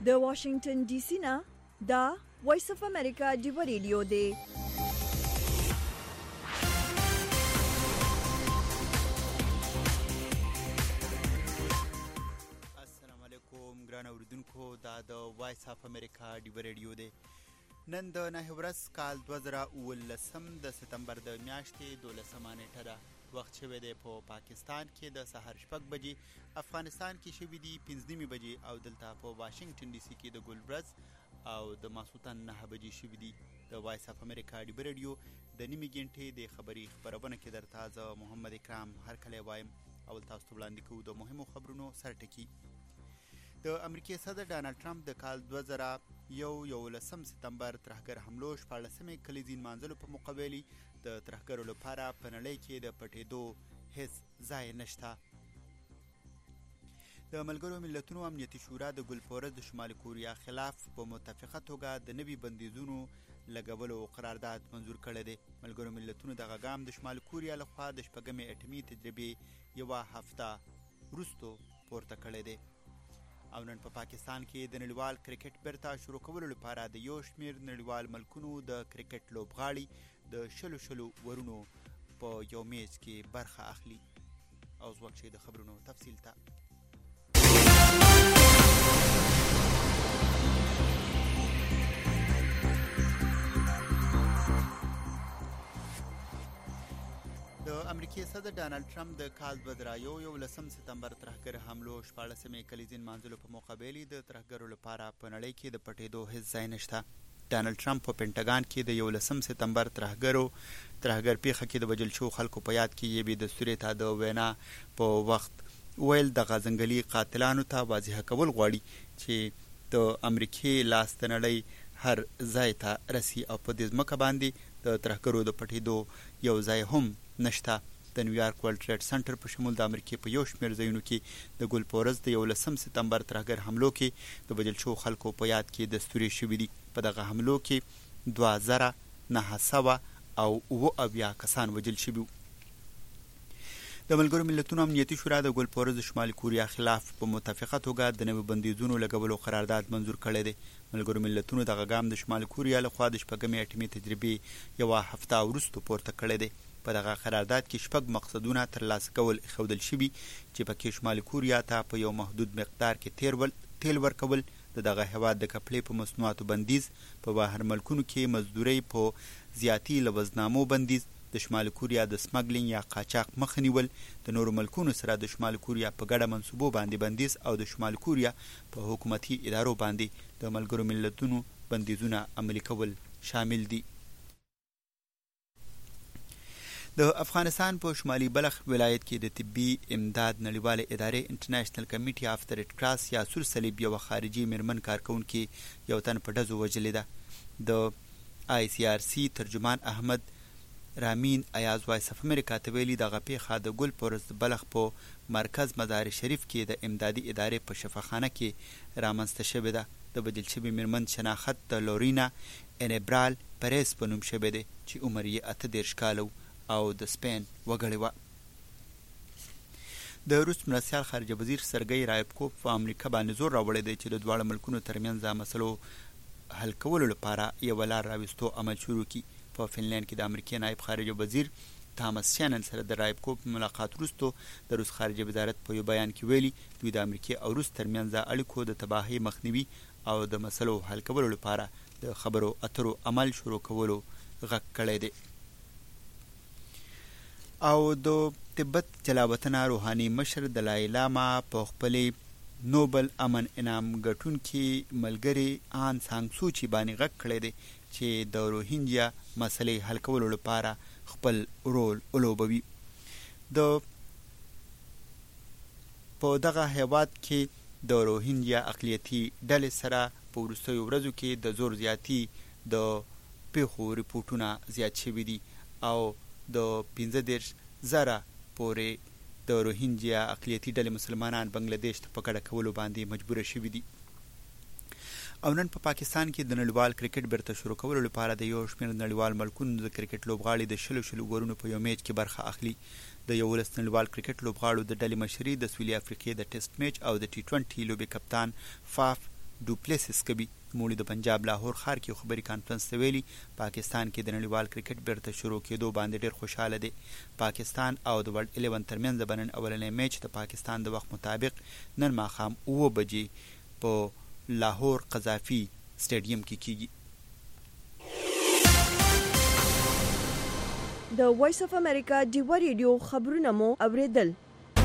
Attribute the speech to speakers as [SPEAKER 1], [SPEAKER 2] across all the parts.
[SPEAKER 1] د واشنگټن ډي سي نه دا وایس اف امریکا دی ریډیو دی.
[SPEAKER 2] السلام علیکم ګران اوریدونکو، دا د وایس اف امریکا دی ریډیو دی. نن د نهه ورځ کال 2019 د سپتمبر د میاشتې 12 نیټه ده. وخت شوی دی په پاکستان کې د سحر 6 بجې، افغانستان کې شوی دی 5 بجې او دلته په واشنگټن ډي سي کې د ګلبرز او د ماسوتن 9 بجې شوی دی. د وایس اف امریکا دی ریډیو د نیمه غنټې د خبرونه کې درته زه محمد اکرام هر کله وایم. اول تاسو ته وړاندې کوو د مهمو خبرونو سرټکی. د امریکای صدر ډانلډ ټرمپ د کال 2011 سپتمبر ترهګر حملو 14مې کلیزې نمانځلو په مقابل د ترهګرو لپاره په نړۍ کې د پټېدو هیڅ ځای نشته. د ملګرو ملتونو امنیتي شورا د ګلپورز د شمالي کوریا خلاف په متفقه توګه د نوي بندیزونو لګولو قرارداد منظور کړی دی. ملګرو ملتونو دغه ګام د شمالي کوریا لخوا د 6مې اټومي تجربې یوه هفته وروسته پورته کړی دی. او نن په پاکستان کې د نړیوال کرکټ بیرته شروع کولو لپاره د یو شمېر نړیوال ملکونو د کرکټ لوبغاړي د 100 ورونو په یو میچ کې برخه اخلي. او ځوک شي د خبرونو تفصیل ته. د امریکای صدر ډانلډ ټرمپ د کال 2011 سپتمبر ترهګر حملو 14مې کلیزې نمانځلو په مقابل د ترهګرو لپاره په نړۍ کې د پټېدو هیڅ ځای نشته. ډانلډ ټرمپ په پینټاګان کې د 11 سپتمبر ترهګر پیښه کې د وژل شوو خلکو په یاد کې یوې دستوري ته د وینا په وخت ویل د غزنګلي قاتلانو ته واضح کول غواړي چې د امریکای لاس د نړۍ هر ځای ته رسی او په دې ځمکه باندې د ترهګرو د پټېدو یو ځای هم نشته. د نیویارک ورلد ټریډ سنټر په شمول د امریکای په یو شمېر ځایونو کې د ګلپورز د 11 سپتمبر ترهګر حملو کې د وژل شوو خلکو په یاد کې دستوري شوي دي. په دغه حملو کې 2900 او 7 کسان وژل شوي. د ملګرو ملتونو امنیتي شورا د ګلپورز د شمالي کوریا خلاف په متفقه توګه د نوي بندیزونو لګولو قرارداد منظور کړی دی. ملګرو ملتونو دغه ګام د شمالي کوریا لخوا د 6مې اټومي تجربې یوه هفته وروسته پورته کړی دی. په دغه قرارداد کې 6 مقصدونه ترلاسه کول ښودل شوي چې پکې شمالي کوریا ته په یو محدود مقدار کې تیل ورکول، دغه هیواد د کپړې په مصنوعاتو بندیز، په بهر ملکونو کې مزدورۍ په زیاتی لوزنامو بندیز، د شمالي کوریا د سمګلینګ یا قاچاق مخه نیول، د نورو ملکونو سره د شمالي کوریا په ګډه منصوبو باندې بندیز او د شمالي کوریا په حکومتي ادارو باندې د ملګرو ملتونو بندیزونه عملي کول شامل دي. د افغانستان په شمالي بلخ ولایت کې د طبي امداد نړیواله ادارې انټرنیشنل کمیټي اف د ریډ کراس یا سور صلیب یو خارجي میرمن کارکونکي یو تن په ډزو وژلې ده. د آی سی آر سی ترجمان احمد رامین ایاز وایس اف امریکا ته ویلي دغه پیښه د ګلپورز بلخ په مرکز مزار شریف کې د امدادي ادارې په شفاخانه کې رامنځته شوې ده. د وژل شوې میرمن شناخت د لورینا انبرال پریس په نوم شوی دی چې عمر یې 38 کاله او د سپین وګړی و. د روس مرستیال خارجه وزیر سرګی رایبکوف په امریکا باندې زور راوړی دی چې د دواړو ملکونو ترمنځ د مسلو حل کولو لپاره یوه لار راوستو عمل شروع کړي. په فنلند کې د امریکای نایب خارجه وزیر تامس شانن سره د رایبکوف ملاقات وروسته د روس خارجه وزارت په یو بیان کې ویلي دوی د امریکای او روس ترمنځ د اړیکو د تباهۍ مخنیوي او د مسلو حل کولو لپاره د خبرو اترو عمل شروع کولو غږ کړی دی. او د تبت جلاوطنه روحاني مشر دلای لاما په خپلې نوبل امن انعام ګټونکي ملګري آن سانګ سوچي باندې غږ کړی دی چې د روهینجیا مسلې حل کولو لپاره خپل رول ولوبوي. په دغه هیواد کې د روهینجیا اقلیتي ډلې سره په وروستیو ورځو کې د زور زیاتی د پیښو ریپورټونه زیات شوي دي او د 15,000 پورې د روهینجیا اقلیتي ډلې مسلمانان بنگلادیش ته په کډه کولو باندې مجبور شوي دي. او نن په پاکستان کې د نړیوال کرکټ بیرته شروع کولو لپاره د یو شمېر نړیوال ملکونو د کرکټ لوبغاړي د 100 ورونو په یو میچ کې برخه اخلي. د 11 نړیوال کرکټ لوبغاړو د ډلې مشري د سویلي افریقې د ټیسټ میچ او د ټي 20 لوبې کپتان فاف ډوپلیسس کوي. نوموړي د پنجاب لاهور ښار کې خبري کانفرنس ته ویلي پاکستان کې د نړیوال کرکټ بیرته شروع کېدو باندې ډېر خوشحاله دی. پاکستان او د ورلد 11 ترمنځ د نن اولنی میچ د پاکستان د وخت مطابق نن ماښام 9 بجې په لاهور قذافي سټیډیم کې کیږي.
[SPEAKER 1] د وایس اف امریکا ډیوا ریډیو خبرونه مو اوریدل.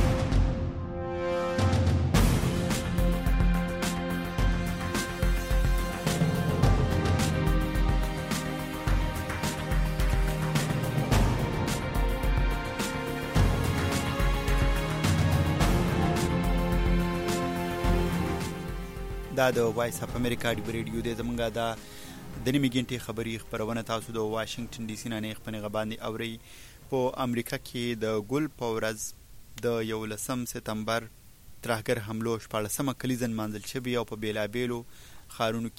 [SPEAKER 2] دا د وایس اف امریکا ډیوا ریډیو دی. زمونږ دا د نیمې غنټې خبري خبرونه تاسو د واشنگټن ډي سي نه نه خپل غباندې اوري. په امریکا کې د ګل په ورځ د 11 سپتمبر ترهګر حملو 14مه کلیزن منځل شوی او په بیلابیلو ښارونو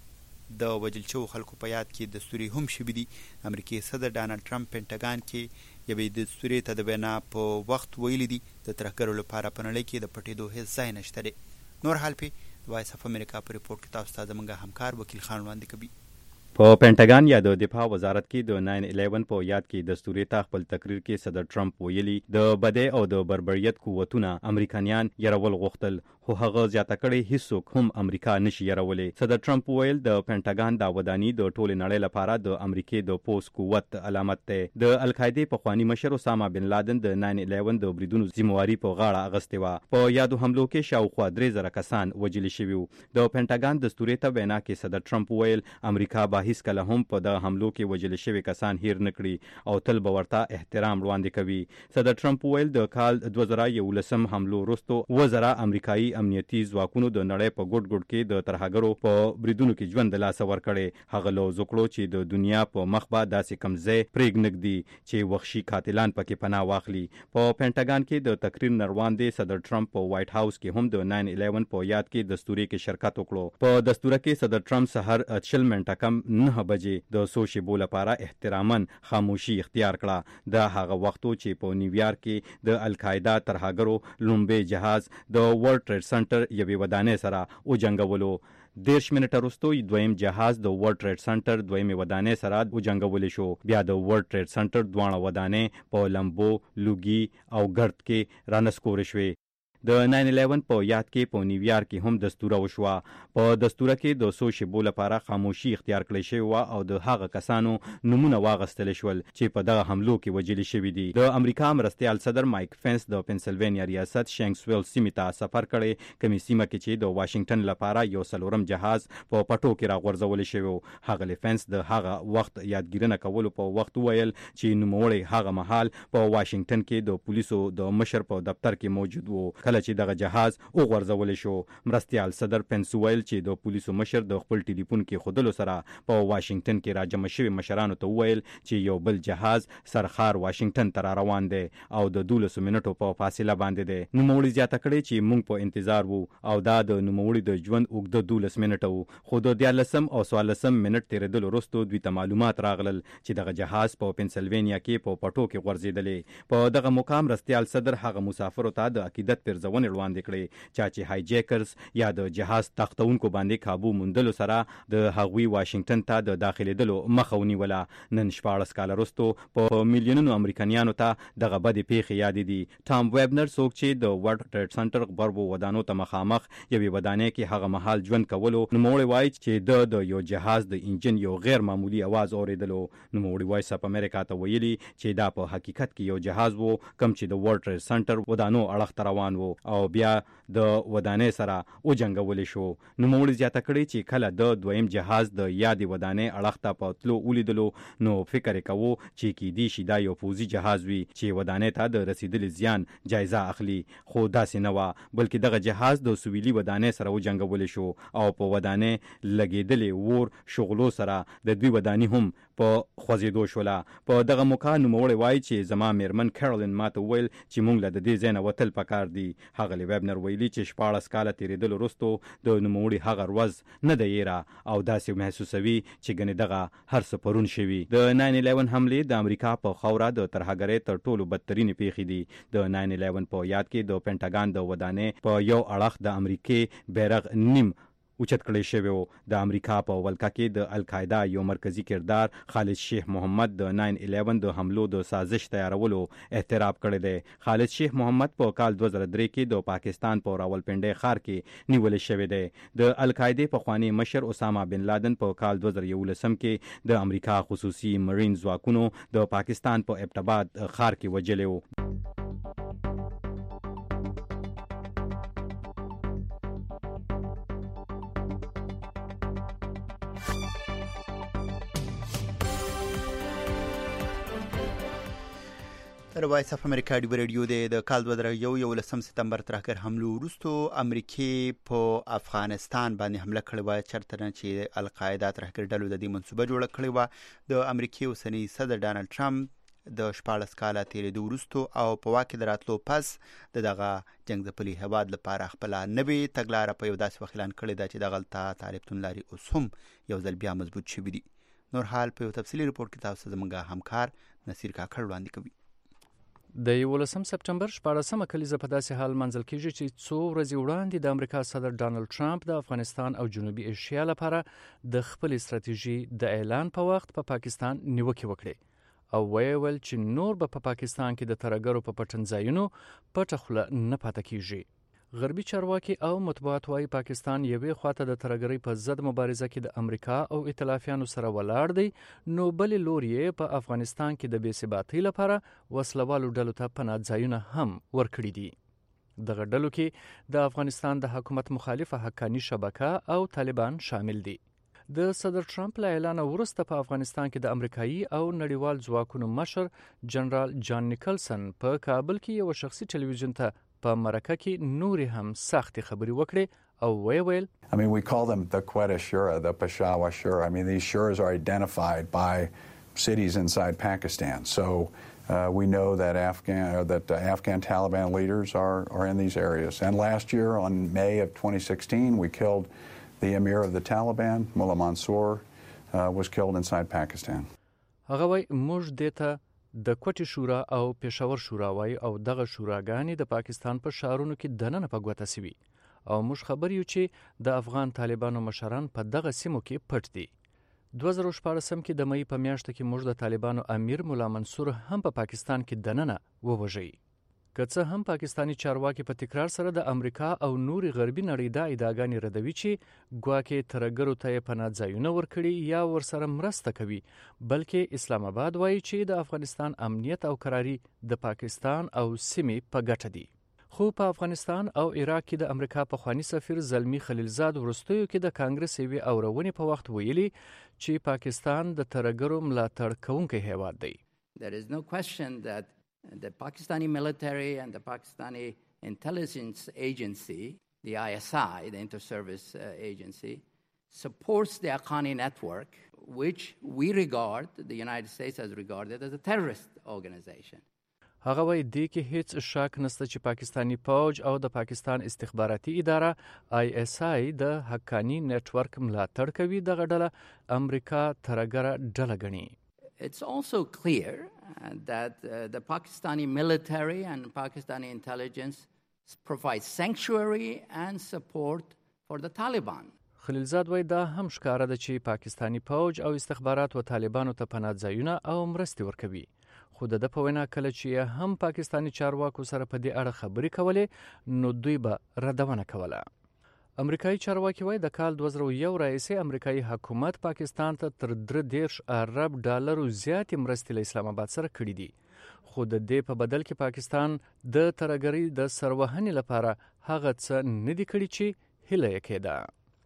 [SPEAKER 2] کې د وژل شوو خلکو په یاد کې دستوري هم شوي دي. امریکایي صدر ډانلډ ټرمپ پینټاګان کې یوې دستوري ته د وینا په وخت ویلي دي د ترهګرو لپاره په نړۍ کې د پټېدو هیڅ ځای نشته دی. نور حال په وایس اف امریکا په ریپورت کې تاسو ته زموږ همکار وکیل خان وړاندې کوي.
[SPEAKER 3] په پینټاګان یا د دفاع وزارت کې د 9/11 په یاد کې دستوري ته خپل تقریر کې صدر ټرمپ ویلي د بدی او د بربریت قوتونه امریکایان يرول غوښتل خو هغه زیاته کړي هیڅوک هم امریکا نشي يرولې. صدر ټرمپ ویل د پینټاګان دا ودانی د ټول نړۍ لپاره د امریکای د پوس قوت علامت ده. د القاعده په خواني مشر اسامه بن لادن د 9/11 د بریدونو ذمہواری په غاړه اغستې و. په یادو حملو کې شاوخوا 3000 کسان وژل شوي وو. د پینټاګان دستوري ته وینا کې صدر ټرمپ ویل امریکا به هیڅ کله هم په د حملو کې وژل شوي کسان هیر نکړي او تل به ورته احترام وړاندې کوي. صدر ټرمپ ویل د کال 2011 حملو وروسته 2000 امریکایي امنیتي ځواکونو د نړۍ په ګډ ګډ کې د ترهګرو په بریدونو کې ژوند د لاسه ورکړي. هغه لوز وکړو چې د دنیا په مخ به داسې کم ځای پرېږدي چې وحشي قاتلان پکې پناه واخلي. په پینټاګان کې د تقریر نروان صدر ټرمپ په وایټ هاوس کې هم د 9/11 په یاد کې دستوري کې شرکت وکړو. په دستوره کې صدر ټرمپ سحر 40 منټه کم 9 بجې د سو شیبو لپاره احتراماً خاموشي اختیار کړه. د هغه وختو چې په نیویارک کې د القاعده ترهګرو لومبي جهاز د ورلد ټریډ سنټر یوې ودانۍ سره وجنګولو. 10 منټه وروسته دویم جهاز د ورلد ټریډ سنټر دویمې ودانۍ سره وجنګول شو. بیا د ورلد ټریډ سنټر دوه ودانۍ په لمبو لوګي او ګرد کې رانسکور شوې. د 9/11 په یاد کې په نیویارک کې هم دستوره وشوه. په دستوره کې د سو شیبو لپاره خاموشي اختیار کړی شوی و او د هغه کسانو نمونه واغستل شول چې په دغه حملو کې وژل شوي دي. د امریکا مرستیال صدر مایک پنس د پنسلوانیا ریاست شینکسویل سیمې ته سفر کړی، کومې سیمه کې چې د واشنگټن لپاره یو څلورم جهاز په پټو کې راغورځول شوی. هغه پنس د هغه وخت یادګیرنه کولو په وخت ویل چې نوموړی هغه مهال په واشنگټن کې د پولیسو د مشر په دفتر کې موجود و کله چې دغه جهاز وغورځول شو. مرستیال صدر پنس ویل چې د پولیسو مشر د خپل ټلیفون کې خودلو سره په واشنگټن کې راجمع شوی مشرانو ته ویل چې یو بل جهاز سرخار واشنگټن ته روان دی او د 12 منټو په فاصله باندې دی. نوموړي زیاته کړې چې موږ په انتظار وو او دا د نوموړي د ژوند اوږده 12 منټه وو، خو د 14 او 14 منټ تیریدل وروسته دوی ته معلومات راغلل چې دغه جهاز په پنسلوانیا کې په پټو کې غورځېدلی. په دغه مقام رستیال صدر هغه مسافرو ته د عقیدت پرځونې وړاندې کړې چې هایجیکرز یا د جهاز تختونکو باندې قابو موندلو سره د هغوی واشنگټن ته د داخليدلو مخه ونیوله. نن 14 کال وروسته په میلیونونو امریکایانو ته دغه بدې پیښې یادې دي. ټام ویبنر څوک چې د ورلد ټریډ سنټر غبرګو ودانو ته مخامخ یوې ودانۍ کې هغه مهال ژوند کولو، نوموړی وایي چې د یو جهاز د انجن یو غیر معمولی आवाज اوریدلو. نوموړی وایس اپ امریکا ته ویلي چې دا په حقیقت کې یو جهاز وو کوم چې د ورلد ټریډ سنټر ودانو اړخ ته روان وو او بیا د ودانۍ سره وجنګول شو. نوموړي زیاته کړې چې کله د دویم جهاز د یادې ودانۍ اړخ ته په تلو ولیدلو نو فکر کوو چې کیدی شي دا یو پوځي جهاز وي چې ودانۍ ته د رسیدلي زیان جایزه اخلي، خو داسې نه وه، بلکې دغه جهاز د سویلي ودانۍ سره وجنګول شو او په ودانۍ لګېدلې ور شغلو سره د دوی ودانۍ هم په خوځېدو شوله. په دغه موقع نوموړی وایي چې زما میرمن کیرولین ماته وویل چې موږ له د دې ځای نه وتل پکار دي. هغه ویبنر ویلي چې 14 کاله تیریدل وروسته د نوموړي هغه ورځ نه دی یېره او داسې محسوسوي چې ګنې دغه هر څه پرون شوي. د 9/11 حملې د امریکا په خاوره د ترهګرۍ تر ټولو بدترینې پیښې دي. د 9/11 په یاد کې د پینټاګان د ودانۍ په یو اړخ د امریکای بیرغ نیم اوچت کړی شوی و. د امریکا په ولکه کې د القاعده یو مرکزی کردار خالد شیخ محمد د 9/11 د حملو د سازش تیارولو اعتراف کړی دی. خالد شیخ محمد په کال 2003 کې د پاکستان په راولپنډي ښار کې نیول شوی دی. د القاعده پخوانی مشر اسامه بن لادن په کال 2011 کې د امریکا خصوصي مرین ځواکونو د پاکستان په ابټاباد ښار کې وجلی و.
[SPEAKER 2] وایس اف امریکا ډیو ریډیو د کال 2011 سپتمبر ترهګر حملو وروسته امریکای په افغانستان باندې حمله کړې و، چرته نه چې القاعده ترهګر ډلو د دې منصوبه جوړه کړې و. د امریکای اوسنی صدر ډانلډ ټرمپ د 14 کاله تیرېدو وروسته او په واک کې دراتلو پس دغه جنگ ځپلي هواد لپاره خپل نوې تګلارې په یو داسې وخت اعلان کړې ده چې د غلطه طالبتون لاري اوس هم یو ځل بیا مضبوط شوي دي. نور حال په یو تفصیلي رپورټ کې تاسو زموږ همکار نصیر کاکړ وړاندې کوي.
[SPEAKER 4] د 11 سپتمبر 14مه کلیزه په داسې حال منځل کېږي چې څو ورځې وړاندې د امریکا صدر ډانلډ ټرمپ د افغانستان او جنوبي ایشیا لپاره د خپل استراتیژي د اعلان په وخت په پاکستان نیوکې وکړې او ویل چې نور به په پاکستان کې د ترهګرو په پټنځایونو پټه خوله نه پاتې کېږي. غربي چارواکي او مطبوعات وايي پاکستان یوې خواته د ترهګرۍ په ضد مبارزه کې د امریکا او ائتلافیانو سره ولاړ دی، نو بل لوري په افغانستان کې د بې ثباتۍ لپاره وسلوالو ډلو ته پناه ځایونه هم ورکړي دي. دغه ډلو کې د افغانستان د حکومت مخالفه حقاني شبکه او طالبان شامل دي. د صدر ټرمپ له اعلان وروسته په افغانستان کې د امریکایي او نړیوال ځواکونو مشر جنرال جان نیکلسن په کابل کې یو شخصي ټلویزیون ته په مرکه کې نورې هم سختې خبرې وکړې او ویل
[SPEAKER 5] I mean, we call them the Quetta Shura, the Peshawar Shura. I mean, these shuras are identified by cities inside Pakistan. So we know that Afghan Taliban leaders are in these areas. And last year, on May of 2016, we killed the Emir of the Taliban, Mullah Mansour, was killed inside Pakistan.
[SPEAKER 4] هغه وایي موږ دته د کوټي شورا او پېښور شورا وایي او دغه شوراګانې د پاکستان په شهرونو کې دننه په ګوته سوي او موږ خبر یو چې د افغان طالبانو مشران په دغه سیمو کې پټ دي. 2014 کې د مې په میاشت کې موږ د طالبانو امیر مولا منصور هم په پاکستان کې دننه ووژي. که څه هم پاکستانی چارواکي په تکرار سره د امریکا او نوري غربي نړۍ د ادعاګانې ردوي چې ګواکې ترهګرو ته پناه ځایونه ورکړي یا ورسره مرسته کوي، بلکې اسلام آباد وایي چې د افغانستان امنیت او قراري د پاکستان او سیمې په ګټه دي. خو په افغانستان او عراق کې د امریکا پخوانی سفیر زلمی خلیلزاد وروستیو کې د کانګرس یوې اورونې په وخت ویلي چې پاکستان د ترهګرو ملاتړ کوونکی هیواد دی.
[SPEAKER 6] There is no question that the Pakistani military and the Pakistani intelligence agency, the ISI, the inter-service agency, supports the Haqqani network, which we regard, the United States has regarded as a terrorist organization.
[SPEAKER 4] هغه وایي دې کې هیڅ شک نشته چې پاکستانی فوج او د پاکستان استخباراتي اداره ISI د حقانی نتورک ملاتړ کوي. دغه ډله امریکا ترهګره ډله ګڼي.
[SPEAKER 6] It's also clear that the Pakistani military and Pakistani intelligence provide sanctuary and support for the Taliban.
[SPEAKER 4] خلیلزاد وایي دا هم ښکاره ده چې پاکستانی فوج او استخبارات و طالبانو ته پناه ځایونه او مرستې ورکوي. خو د په وینا کله چې هم پاکستانی چارواکو سره په دې اړه خبرې کولې نو دوی به ردونه کوله. امریکایي چارواکي وایي د کال 2001 راهیسې امریکایي حکومت پاکستان ته تر 30 ارب ډالرو زیاتې مرستې له اسلام آباد سره کړې دي، خو د دې په بدل کې پاکستان د ترهګرۍ د سروهنې لپاره هغه څه نه دي کړي چې هیله یې کېده.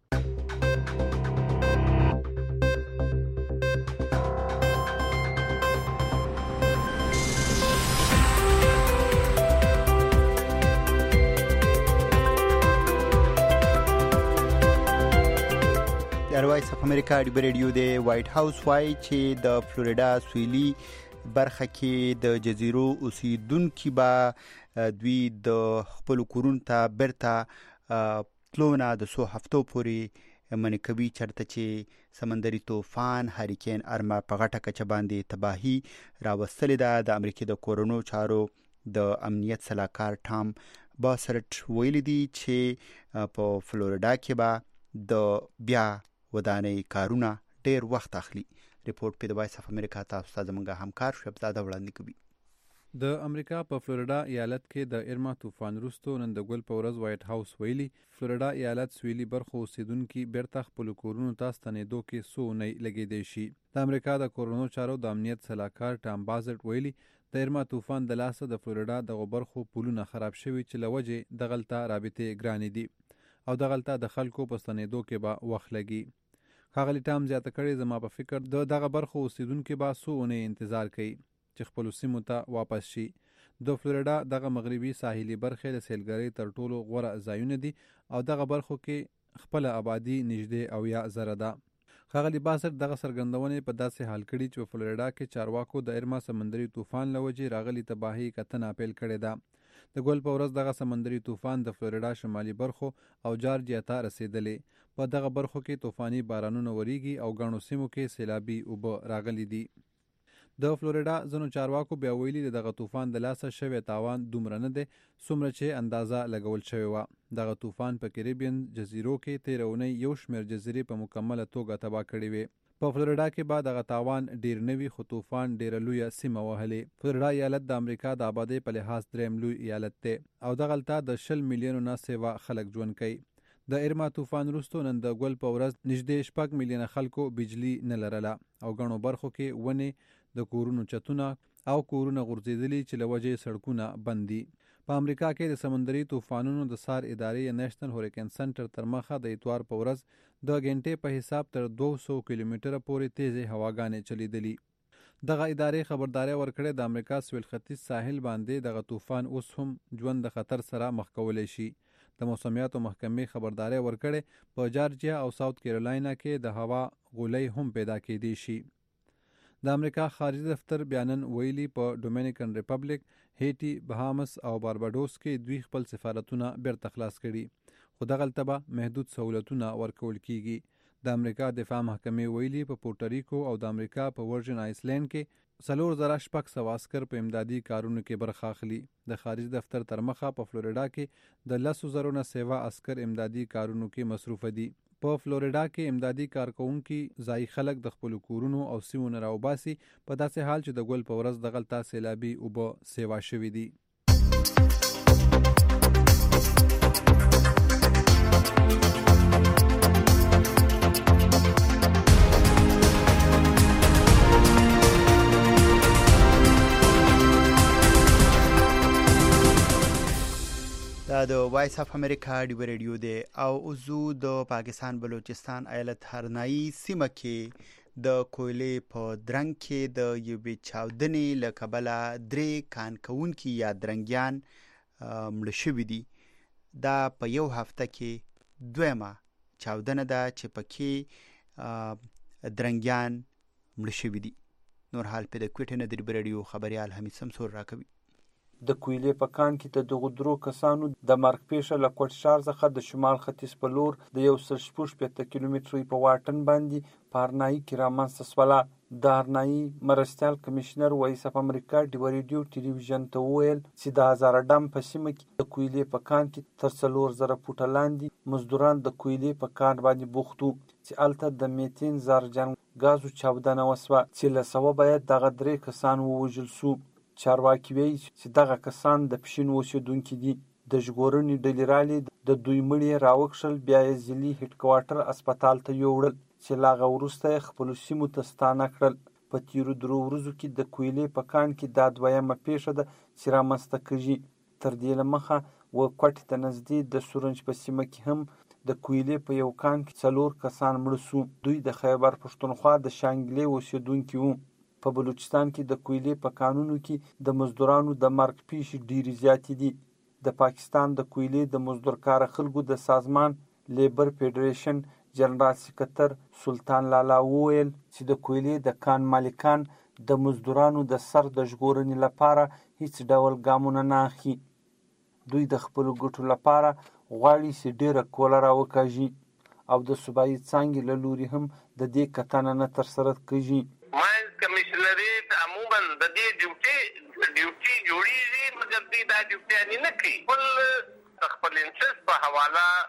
[SPEAKER 2] وایس اف امریکا ډیو ریډیو د وایټ هاوس وایي چې د فلوریډا سویلي برخه کې د جزیرو اوسیدونکو به دوی د خپل کورونو ته برته تلونه د 100 هفتو پورې منې کوي، چرته چې سمندري طوفان هریکین ارما په غټه کچه باندې تباهي راوستلې ده. د امریکا د کورونو چارو د امنیت سلاکار ټام باسرټ ویلي دي چې په فلوریډا کې به د بیا ودانۍ کارونه ډیر وخت اخلي. ریپورت په د وایس اف امریکا تاسو ته زموږ همکار شعیب زاده وړاندې کوي.
[SPEAKER 7] د امریکا په فلوریډا ایالت کې د ارما طوفان وروسته نن د ګل په ورځ وایټ هاوس ویلي فلوریډا ایالت سویلي برخو اوسیدونکي بیرته خپلو کورونو ته ستنېدو کې څو اونۍ لګېدی شي. د امریکا د کورونو چارو د امنیت سلاکار ټام بازرټ ویلي د ارما طوفان د لاسه د فلوریډا دغو برخو پلونه خراب شوي چې له وجې دغلته رابطې ګرانې دي او دغلته د خلکو په ستنېدو کې به وخت لګي. ښاغلي ټام زیاته کړې زما په فکر د دغه برخو اوسیدونکي به څو اونۍ انتظار کوي چې خپلو سیمو ته واپس شي. د فلوریډا دغه مغربي ساحلي برخې د سیلګرۍ تر ټولو غوره ځایونه دي او دغه برخو کې خپله آبادي نږدې 90,000 ده. ښاغلي باسټ دغه څرګندونې په داسې حال کړي چې په فلوریډا کې چارواکو د ارما سمندري طوفان له وجې راغلي تباهي کتنه پیل کړې ده. د ګل په ورځ دغه سمندري طوفان د فلوریډا شمالي برخو او جارجیا ته رسېدلې. په دغه برخو کې طوفاني بارانونه وریږي او ګڼو سیمو کې سیلابي اوبه راغلي دي. د فلوریډا ځینو چارواکو بیا ویلي دغه طوفان د لاسه شوی تاوان دومره نه دی څومره چې اندازه لګول شوې وه. دغه طوفان په کریبین جزیرو کې تېره اونۍ یو شمېر جزیرې په مکمله توګه تباه کړې وې. په فلوریډا کې به دغه تاوان ډیر نه وي خو طوفان ډیره لویه سیمه وهلې. فلوریډا ایالت د امریکا د آبادۍ په لحاظ دریم لوی ایالت دی او دغلته د 20 میلیونو نه سیوا خلک ژوند کوي. د ارما طوفان وروسته نن د ګل په ورځ نږدې 6 میلیونه خلکو بجلی نه لرله او ګڼو برخو کې ونې د کورونو چتونه او کورونه غورځېدلي چې له وجې سړکونه بند دي. په امریکا کې د سمندري طوفانونو د سار ادارې نیشنل هوریکین سنټر تر مخه د اتوار په ورځ د غنټې په حساب تر 200 کیلومتره پورې تیزې هواګانې چلیدلي. دغه ادارې خبرداری ورکړې د امریکا سویل ختیځ ساحل باندې دغه طوفان اوس هم ژوند د خطر سره مخ کولی شي. د موسمیاتو محکمې خبرداری ورکړې په جارجیا او ساوث کیرولاینه کې د هوا غولۍ هم پیدا کېدی شي. د امریکا خارجي دفتر بیانن ویلي په ډومینیکن ریپبلیک، هیټي، بهامس او بارباډوس کې دوی خپل سفارتونه بیرته خلاص کړي خو دغلته به محدود سہولتونه ورکول کیږي. د امریکا دفاع محکمې ویلي په پورټریکو او د امریکا په ورجن آیسلینډ کې 4,600 عسکر په امدادي کارونو کې برخه اخلي. د خارجي دفتر تر مخه په فلوریډا کې د 10,000 نه سیوا عسکر امدادي کارونو کې مصروف دي. په فلوریډا کې امدادي کارکونکي ځایي خلک د خپلو کورونو او سیمو نه راوباسي په داسې حال چې د ګل په ورځ دغلته سیلابي اوبه سیوا شوي دي.
[SPEAKER 2] دا د وایس اف امریکا ډیو ریډیو دی او اوزو د پاکستان بلوچستان ایالت هرنایي سیمه کې د کویلې په درنګ کې د یوې چاودنې له کبله 3 کانکونکي یا درنګیان مړه شوي دي. دا په یو هفته کې دویمه چاودنه ده چې پکې درنګیان مړه شوي دي. نور حال په د کوټې نه د ډیو ریډیو خبريال حمید سمسور راکوي.
[SPEAKER 8] د کویلې په کان کې د دغو 3 کسانو د مرګ پیښه له کوټ ښار څخه د شمال ختیځ په لور د 160 کیلومترۍ په واټن باندې په هرنایي کې رامنځته شوله. د هرنایي مرستیال کمشنر وایس اف امریکا ډیو ریډیو ټلویزیون ته وویل چې د هزارهډم په سیمه کې د کویلې په کان کې تر 4,000 فوټه لاندې مزدوران د کویلې په کان باندې بوخت وو چې هلته د میتین زهرجن ګازو چاودنه وسوه چې له سببه یې دغه 3 کسان ووژل شو. چارواکي وایي چې دغه کسان د پښین اوسېدونکي دي. د ژغورنې ډلې رالې د دوی مړي راوکښل، بیا یې ضلعي هیډ کوارټر اسپتال ته یوړل چې له هغه وروسته یې خپلو سیمو ته ستانه کړل. په تیرو 3 ورځو کې د کویلې په کان کې دا 2مه پیښه ده چې رامنځته کېږي. تر دې له مخه کوټې ته نږدې د سورنج په سیمه کې هم د کویلې په یو کان کې 4 کسان مړه شو. دوی د خیبر پښتونخوا د شانګلې اوسېدونکي وو. په بلوچستان کې د کویلې په کانونو کې د مزدورانو د مرګ پیښې ډېرې زیاتې دي. د پاکستان د کویلې د مزدور کار خلکو د سازمان لیبر فیډریشن جنرال سکرتر سلطان لالا وویل چې د کویلې د کان مالکان د مزدورانو د سر د ژغورنې لپاره هیڅ ډول ګامونه نه اخلي. دوی د خپلو ګټو لپاره غواړي چې ډېره کوله راوکاږي او د صوبایي څانګې له لوري هم د دې کتنه نه ترسره کېږي.
[SPEAKER 9] کمیشنریټ عموما د دې ډیوټي جوړیږي مګر دې دا ډیوټي نه کوي. خپل انټرست په حواله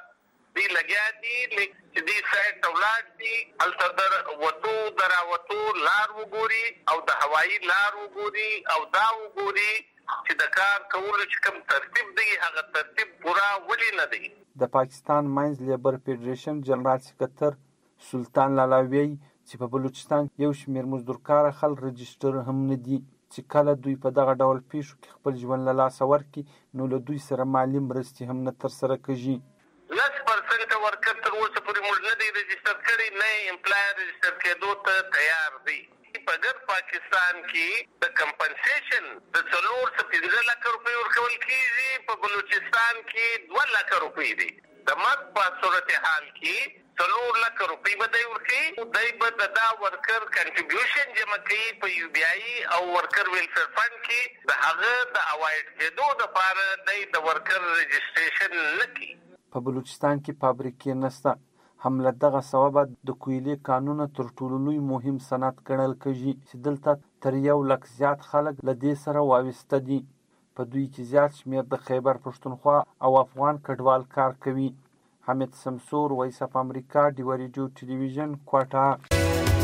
[SPEAKER 9] دی لګیا دي چې دی سایت اولاد دي التدر وتو دراوتو لار وګوري او د هوایی لار وګوري او دا وګوري چې د کار کولو چې کوم ترتیب دی هغه ترتیب پورا ولې نه دی.
[SPEAKER 8] د پاکستان ماینز لیبر فدریشن جنرال سکرټر سلطان لالاوی چې په بلوچستان یو شمېر مزدورکار خلک رجسټر هم نه دي چې کله دوی په دغه ډول پیښو کې خپل ژوند له لاسه ورکړي نو له دوی سره مالي مرستې هم نه ترسره کېږي.
[SPEAKER 9] 10% ورکر تر اوسه پورې موږ نه دی رجسټر کړی، نه امپلایر رجسټر کېدو ته تیار دی. په ګر پاکستان کې د کمپنسیشن د 415 لک روپۍ ورکول کېږي، په بلوچستان کې 2 لک روپۍ دي. د مرګ په صورتحال کې 4 لک روپۍ به دی ورکوي. دی به دا ورکر کنټریبیوشن جمع کوي په یو بی آی او ورکر ویلفیر فنډ کې، د هغه د اوایډ کېدو دپاره دی د ورکر رجسټریشن نه کوي.
[SPEAKER 8] په بلوچستان کې فابریکې نشته، هم له دغه سببه د کویلې کانونه تر ټولو لوی مهم صنعت ګڼل کېږي چې دلته تر 1 لک زیات خلک له دې سره وابسته دي. په دوی کې زیات شمېر د خیبر پښتونخوا او افغان کډوال کار کوي. حمید سمسور، وایس اف امریکا، ډیوه ریډیو ټلویزیون، کوټه.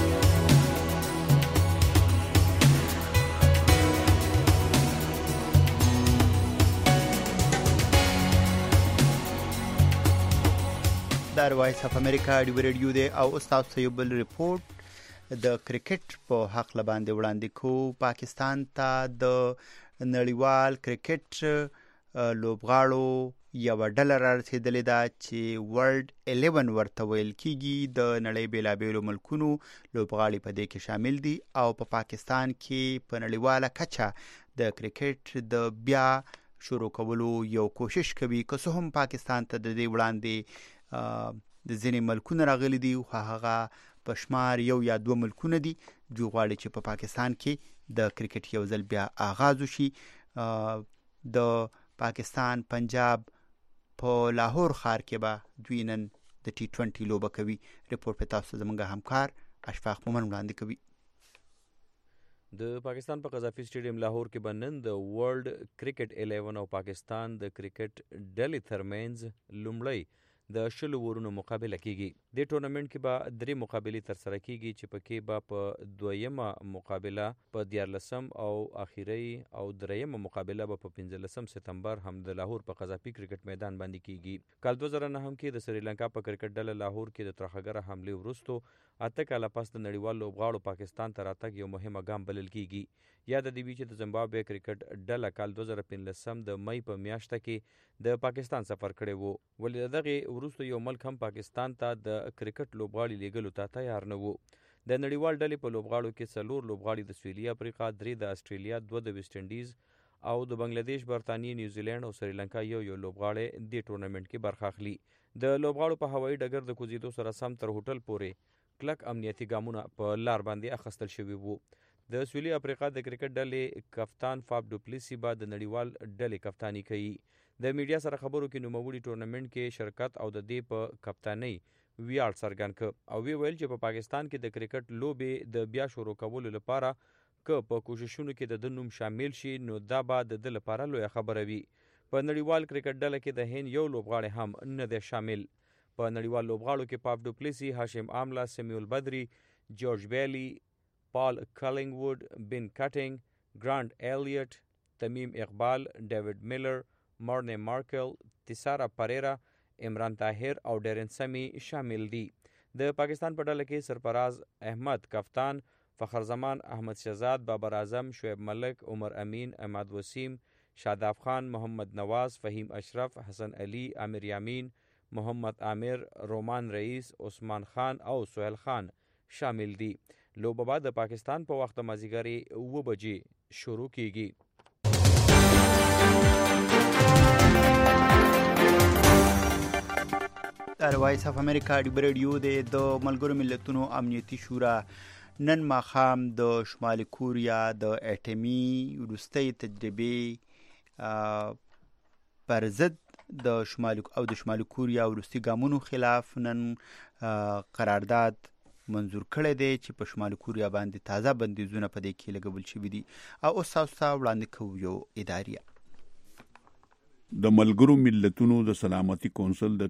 [SPEAKER 2] دا وایس اف امریکا ډیوه ریډیو دی او استاد سیوبل ریپورت د کرکټ په حق لباندې وړاندې کو. پاکستان ته د نړیوال کرکټ لوبغاړو یو ډله رارسېدلې ده چې ورلد 11 ورته ویل کېږي. د نړۍ بیلابیلو ملکونو لوبغاړي په دې کې شامل دي او په پاکستان کې په نړیواله کچه د کرکټ د بیا شروع کولو یو کوشش کوي. که څه هم پاکستان ته د دې وړاندې د ځینې ملکونه راغلي دي، خو هغه په شمار 1 یا 2 ملکونه دي دوی غواړي چې په پاکستان کې د کرکټ یو ځل بیا آغاز وشي. د پاکستان پنجاب په لاهور ښار کې به دوی نن د T20 لوبه کوي. ریپورټ په تاسو زموږ همکار اشفاق مومن وړاندې کوي.
[SPEAKER 10] د پاکستان په قذافي سټیډیم لاهور کې به نن د ورلد کرکټ 11 او پاکستان د کرکټ ډلې ترمنځ لومړی د 20 ورونو مقابله کیږي. د ټورنمنت کې به 3 مقابلې تر سره کیږي چې پکې به په دویمه مقابله په 14 او اخیری او دریمه مقابله به په 15 سپتمبر هم د لاهور په قذافي کرکټ میدان باندې کیږي. کال 2009 کې د سریلانکا په کرکټ ډله لاهور کې د ترخګره حمله وروسته 8 کاله پس د نړیوال لوبغاړو پاکستان ته راتګ یو مهمه ګام بلل کیږي. یاد دی چې د زیمبابوې کرکټ ډله کال 2015 د مئی په میاشت کې د پاکستان سفر کړی وو، ولې دغه وروسته یو ملک هم پاکستان ته د کرکټ لوبغاړي لیږلو ته تیار نه وو. د نړیوال ډلې په لوبغاړو کې 4 لوبغاړي د سویلي افریقا، 3 د استرالیا، 2 د ویسټ انډیز او د بنگلاديش، برتانیې، نیوزیلند او سریلانکا یو لوبغاړي د ټورنمنت کې برخه اخلي. د لوبغاړو په هوایي ډګر د کوزیدو سره سم تر هوټل پورې کلک امنیتي ګامونه په لار باندې اخیستل شوي وو. د سویلي افریقا د کرکټ ډلې کپتان فاب ډوپلیسی به د نړیوال ډلې کپتانی کوي. د میډیا سره خبرو کې نوموړي ټورنمنت کې شرکت او د دې په کپتانی ویاړ څرګند کړ او ویل چې په پاکستان کې د کرکټ لوبې د بیا شروع کولو لپاره که په کوششونو کې د نوم شامل شي نو دا به د دې لپاره لوی خبره وي. په نړیوال کرکټ ډله کې د هند یو لوبغاړی هم نه دی شامل. په نړیوال لوبغاړو کې پاپ ډوپلیسی، هاشم آملا، سمیول بدری، جورج بیلی، پال کلینګ ووډ، بن کټینګ، ګرانټ ایلیټ، تمیم اقبال، ډیوډ میلر، مارنه مارکل، تیسارا پریرا، عمران طاهر او ډیرن سمی شامل دي. د پاکستان په ډله کې سرفراز احمد کپتان، فخر زمان، احمد شهزاد، بابر اعظم، شعیب ملک، عمر امین، احمد وسیم، شاداب خان، محمد نواز، فهیم اشرف، حسن علی، عامر یامین، محمد عامر، رومان رئیس، عثمان خان او سہیل خان شامل دي. لوبه بعد د پاکستان په وخت مازیګری 9 بجې شروع کیږي.
[SPEAKER 2] د وایس اف امریکا ډیوه ریډیو د ملګرو ملتونو امنیتي شورا نن ماښام د شمالي کوریا د اټومي وروستۍ تجربې پر ضد د شمالي کوریا وروستي ګامونو خلاف نن قرارداد منظور کړی دی چې په شمالي کوریا باندې تازه بندیزونه په دې کې لګول شوي دي او اوس تاسو ته وړاندې کوو یو اداریه.
[SPEAKER 11] د ملګرو ملتونو د سلامتي کونسل د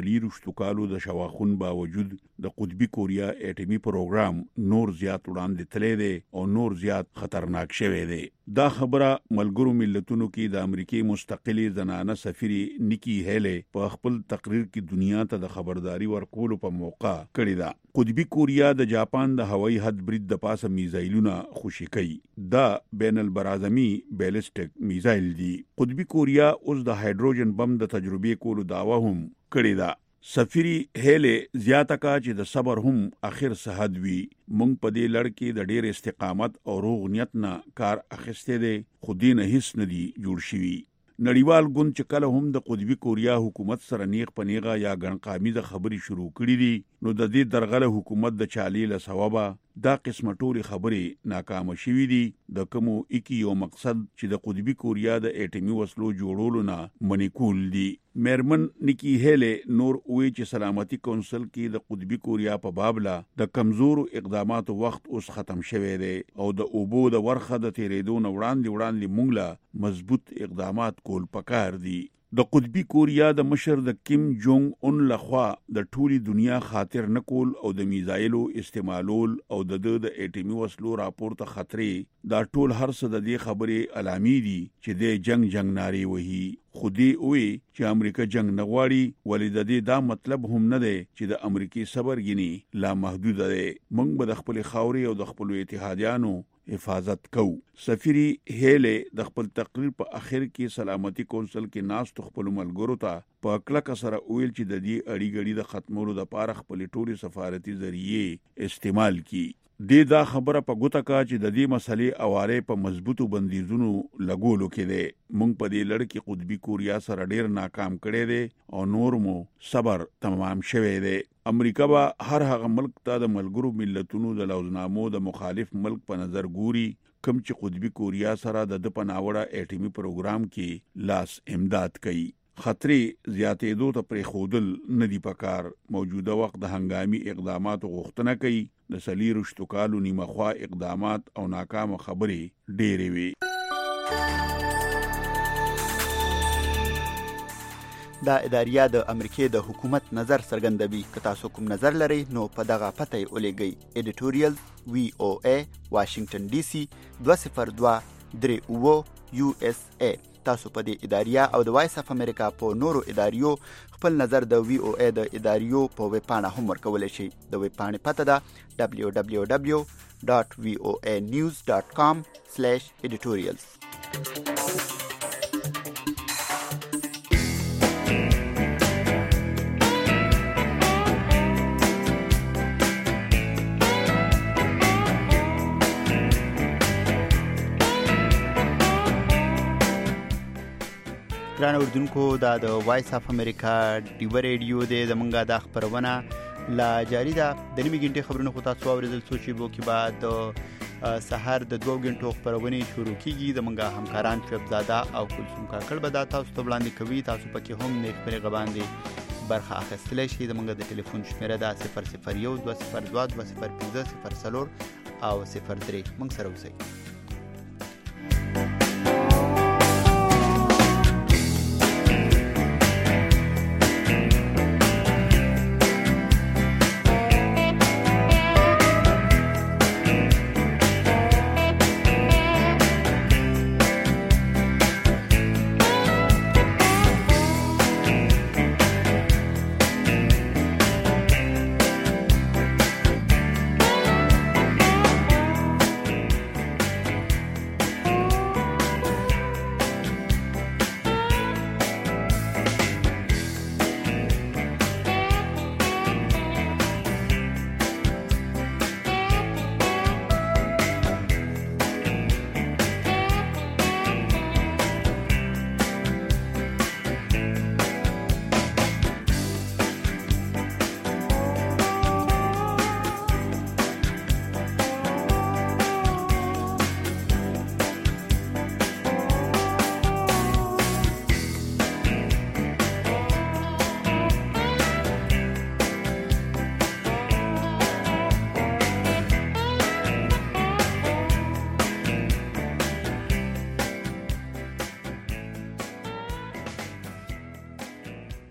[SPEAKER 11] 13 کالو د شواخون باوجود د قطبي کوریا اټومي پروګرام نور زیات وړاندې تللی دی او نور زیات خطرناک شوی دی. دا خبره ملګرو ملتونو کې د امریکای مستقلی زنانه سفیر نیکی هیلی په خپل تقریر کې دنیا ته د خبرداري ورکولو په موقع کړی ده. قطبي کوریا د جاپان د هوایي حد برید د پاسه میزایلونه خوشي کوي. دا بین البرازمي بیلسټک میزایل دی. قطبي کوریا اوس د هایدروجن بم د تجربې کولو داوا هم کړی ده. سفیری هیله زیاته کا چې د صبر هم اخر سحد وی. مونږ په دې لړ کې د ډېر استقامت او روغ نیت نه کار اخیسته دي، خو دې نه هیڅ نه دی جوړ شوی. نړیوال ګوند چې کله هم د قطبي کوریا حکومت سره نیغ پنیغه یا ګڼقامیزه خبرې شروع کړې دي، نو د دې درغله حکومت د چالي له سببه دا قسمه ټولې خبرې ناکامه شوې دي. د کومو اکی یو مقصد چې د قطبي کوریا د اټومي وسلو جوړولو نه منې کول دي. میرمن نیکی هیله نور وی چې سلامتي کونسل کې د قطبي کوریا په بابله د کمزورو اقداماتو وخت اوس ختم شوی دی او د اوبو د ورخه د تیریدو نه وړاندې مونږ له مضبوط اقدامات کول پکار دي. د قطبي کوریا د مشر د کیم جونګ اون لخوا د ټولي دنیا خاطر نکول او د میزایلو استعمالول او د اټومي وسلو راپورته خطرې دا ټول هر څه د دې خبرې علامي دي چې د جنگ ناری وهي. خودی وی چې امریکا جنگ نه غواړي، ولې د دې دا مطلب هم نه دی چې د امریکای صبر ګینی لا محدود دی. موږ به د خپل خاوري او د خپل اتحادیانو حفاظت کو. سفیری هیله د خپل تقریر په اخر کې سلامتي کونسل کې ناس خپل ملګرو ته په کلک سره ویل چې د دې اړیګړي د ختمولو د پاره خپل ټولي سفارتي ذریعے استعمال کی. دا خبره په ګوته کا چې د دې مسلې اواره په مضبوطو بندیزونو لګولو کې دی. مونږ په دې لړ کې قطبي کوریا سره ډیر ناکام کړي دي او نور مو صبر تمام شوی دی. امریکا به هر هغه ملک ته د ملګرو ملتونو د لوزنامو د مخالف ملک په نظر ګوري کوم چې قطبي کوریا سره د پناوړه اټومي پروګرام کې لاس امداد کوي. خطرې زیاتېدو ته پرې خودل ندی پکار. موجوده وخت د هنګامي اقداماتو غوښتنه کوي. د 40 کالو نیمه خوا اقدامات او ناکام خبرې ډېرې وي.
[SPEAKER 2] دا اداریه د امریکای د حکومت نظر څرګندوي. که تاسو کوم نظر لرئ نو په دغه پته یې ولېږئ. ایډیټوریال VOA واشنگټن DC 20238 USA. تاسو په دې اداریه او د وایس اف امریکا په نورو اداریو خپل نظر د VOA د اداریو په ویب پاڼه هم ورکولی شئ. د ویب پاڼې پته ده www.voanews.com/editorials. ګران اوردونکو، دا د وایس اف امریکا ډیو ریډیو دی. زمونږ دا خبرونه لا جاری ده. د نیمې غنټې خبرونه خو تاسو واورېدل، څو شیبو کې بعد سحر د 2 غنټو خبرونه شروع کیږي. زمونږ همکاران شعیب زاده او کلثوم کاکړ به دا تاسو ته وړاندې کوي. تاسو پکې هم نیک پرې غباندې برخه اخیستلی شئ. زمونږ د ټلیفون شمیره ده 001 202 205 004 او 03. موږ سره اوسئ.